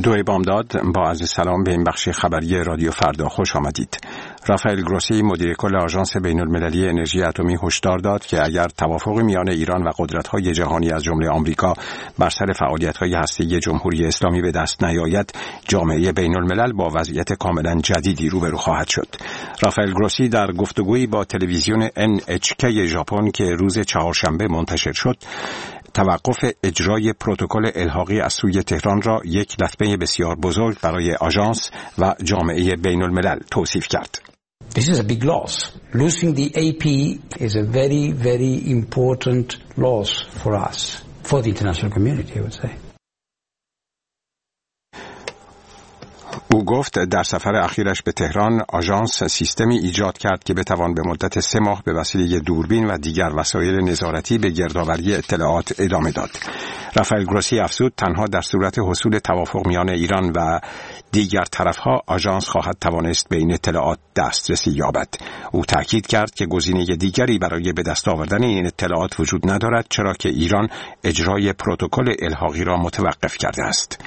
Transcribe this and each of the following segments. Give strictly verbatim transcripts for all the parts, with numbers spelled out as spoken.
دوی بامداد، با عرض سلام به این بخش خبری رادیو فردا خوش آمدید. رافائل گروسی مدیر کل آژانس بین‌المللی انرژی اتمی هشدار داد که اگر توافق میان ایران و قدرت‌های جهانی از جمله آمریکا بر سر فعالیت‌های هسته‌ای جمهوری اسلامی به دست نیاید، جامعه بین‌الملل با وضعیت کاملا جدیدی روبرو خواهد شد. رافائل گروسی در گفتگویی با تلویزیون ان اچ کی ژاپن که روز چهارشنبه منتشر شد، توقف اجرای پروتکل الحاقی از سوی تهران را یک لطمه بسیار بزرگ برای آژانس و جامعه بین الملل توصیف کرد. This is a big loss. Losing the A P is a very, very important loss for us, for the international community, I would say. او گفت در سفر اخیرش به تهران آژانس سیستمی ایجاد کرد که بتوان به مدت سه ماه به وسیله دوربین و دیگر وسایل نظارتی به گردآوری اطلاعات ادامه داد. رافائل گروسی افزود تنها در صورت حصول توافق میان ایران و دیگر طرفها آژانس خواهد توانست به این اطلاعات دسترسی یابد. او تاکید کرد که گزینه دیگری برای به دست آوردن این اطلاعات وجود ندارد، چرا که ایران اجرای پروتکل الحاقی را متوقف کرده است.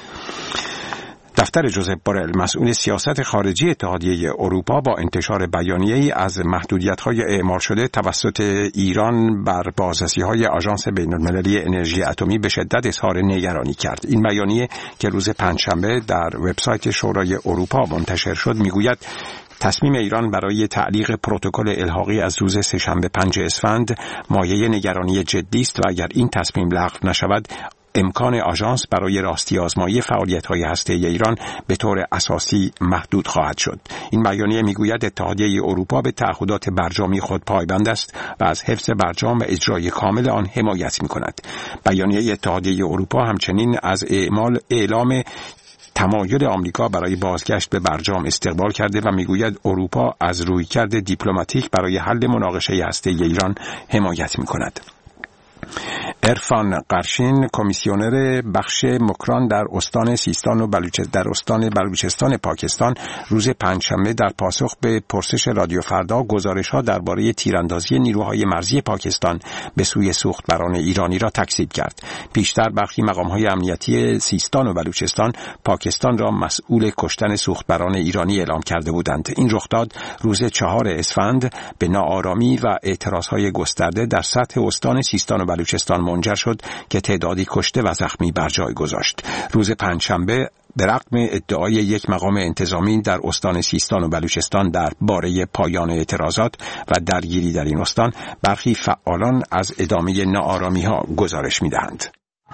دفتر جوزپ بورل مسئول سیاست خارجی اتحادیه اروپا با انتشار بیانیه‌ای از محدودیت‌های اعمال شده توسط ایران بر بازرسی‌های آژانس بین‌المللی انرژی اتمی به شدت اظهار نگرانی کرد. این بیانیه که روز پنجشنبه در وبسایت شورای اروپا منتشر شد میگوید تصمیم ایران برای تعلیق پروتکل الحاقی از روز سه‌شنبه پنج اسفند مایه نگرانی جدی است و اگر این تصمیم لغو نشود امکان آژانس برای راستی آزمایی فعالیت‌های هسته‌ای ایران به طور اساسی محدود خواهد شد. این بیانیه میگوید اتحادیه اروپا به تعهدات برجامی خود پایبند است و از حفظ برجام و اجرای کامل آن حمایت می‌کند. بیانیه اتحادیه اروپا همچنین از اعمال اعلام تمایل آمریکا برای بازگشت به برجام استقبال کرده و میگوید اروپا از رویکرد دیپلماتیک برای حل مناقشه هسته‌ای ایران حمایت می‌کند. عرفان قرشین کمیسیونر بخش مکران در استان سیستان و بلوچستان در استان بلوچستان پاکستان روز پنجشنبه در پاسخ به پرسش رادیو فردا گزارش‌ها درباره تیراندازی نیروهای مرزی پاکستان به سوی سوختبران ایرانی را تکذیب کرد. پیشتر برخی مقام‌های امنیتی سیستان و بلوچستان پاکستان را مسئول کشتن سوختبران ایرانی اعلام کرده بودند. این رخداد روز چهار اسفند به ناآرامی و اعتراض‌های گسترده در سطح استان سیستان و بلوچستان منجر شد که تعدادی کشته و زخمی بر جای گذاشت. روز پنجشنبه به رغم ادعای یک مقام انتظامی در استان سیستان و بلوچستان درباره پایان اعتراضات و درگیری در این استان، برخی فعالان از ادامه ناآرامی‌ها گزارش می‌دهند.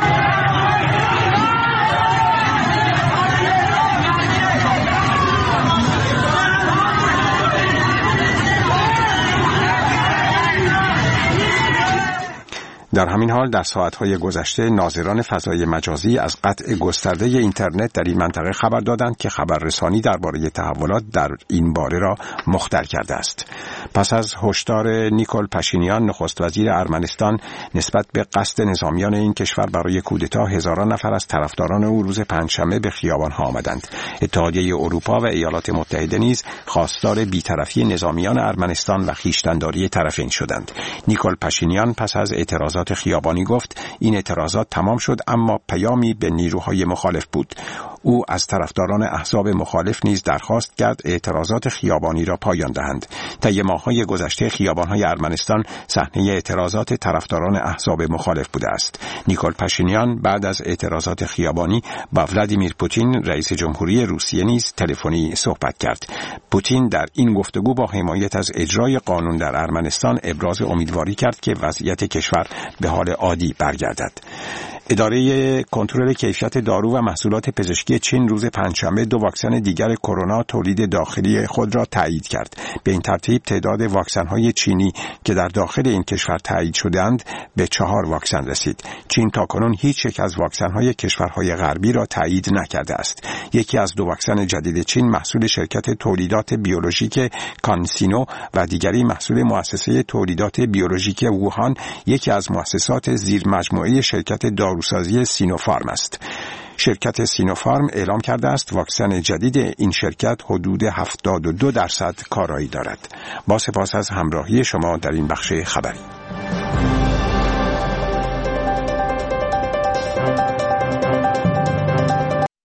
در همین حال در ساعت‌های گذشته ناظران فضای مجازی از قطع گسترده اینترنت در این منطقه خبر دادند که خبررسانی درباره تحولات در این باره را مختل کرده است. پس از هشدار نیکول پاشینیان نخست وزیر ارمنستان نسبت به قصد نظامیان این کشور برای کودتا، هزاران نفر از طرفداران او روز پنجشنبه به خیابان‌ها آمدند. اتحادیه اروپا و ایالات متحده نیز خواستار بی‌طرفی نظامیان ارمنستان و خویشتن‌داری طرفین شدند. نیکول پاشینیان پس از اعتراضات خیابانی گفت این اعتراضات تمام شد، اما پیامی به نیروهای مخالف بود. او از طرفداران احزاب مخالف نیز درخواست کرد اعتراضات خیابانی را پایان دهند. طی ماه‌های گذشته خیابان‌های ارمنستان صحنه اعتراضات طرفداران احزاب مخالف بوده است. نیکول پاشینیان بعد از اعتراضات خیابانی با ولادیمیر پوتین رئیس جمهوری روسیه نیز تلفنی صحبت کرد. پوتین در این گفتگو با حمایت از اجرای قانون در ارمنستان ابراز امیدواری کرد که وضعیت کشور به حال عادی برگردد. اداره کنترل کیفیت دارو و محصولات پزشکی چین روز پنجشنبه دو واکسن دیگر کرونا تولید داخلی خود را تایید کرد. به این ترتیب تعداد واکسن‌های چینی که در داخل این کشور تایید شدند به چهار واکسن رسید. چین تاکنون هیچ یک از واکسن‌های کشورهای غربی را تایید نکرده است. یکی از دو واکسن جدید چین محصول شرکت تولیدات بیولوژیک کانسینو و دیگری محصول مؤسسه تولیدات بیولوژیک ووهان، یکی از مؤسسات زیر مجموعه شرکت داروسازی سینوفارم است. شرکت سینوفارم اعلام کرده است واکسن جدید این شرکت حدود هفتاد و دو درصد کارایی دارد. با سپاس از همراهی شما در این بخش خبری.